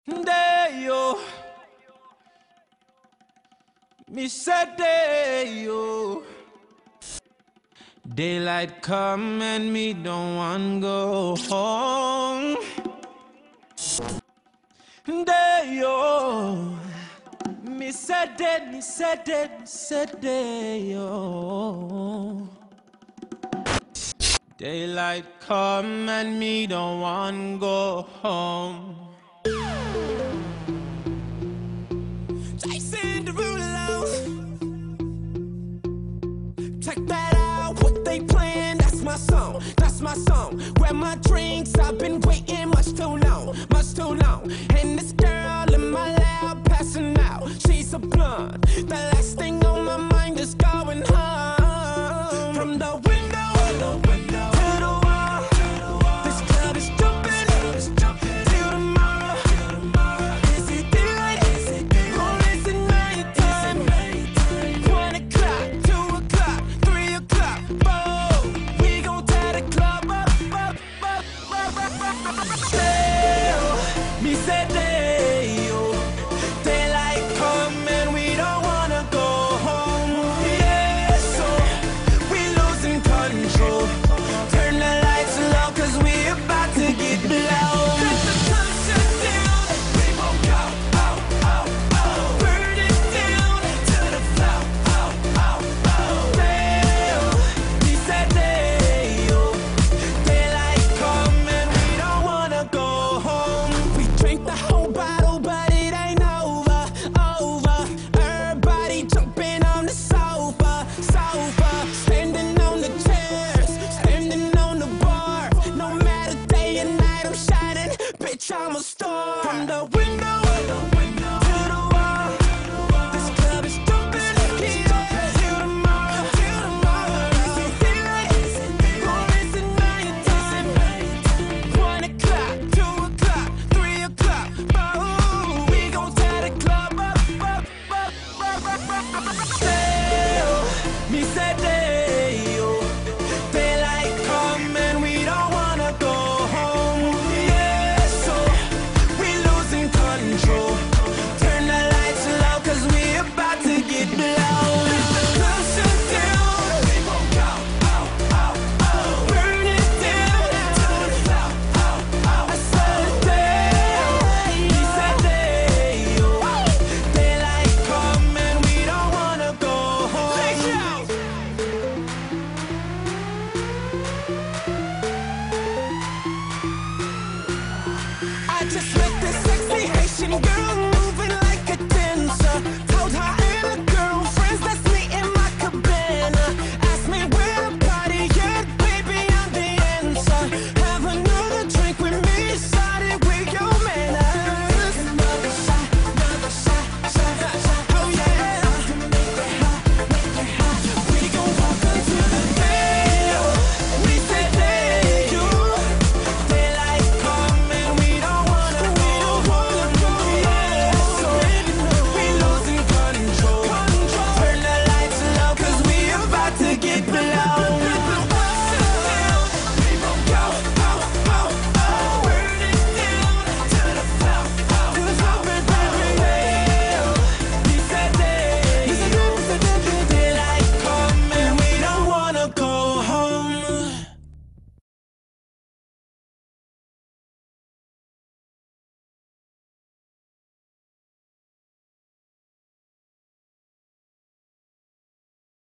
Day yo, me said day yo. Daylight come and me don't want go home. Day yo, me said day yo. Daylight come and me don't want go home. Jason Derulo, check that out, what they playing, that's my song, grab my drinks, I've been waiting much too long, and this girl in my lap passing out, she's a blonde, the last thing on my mind is going home, from the window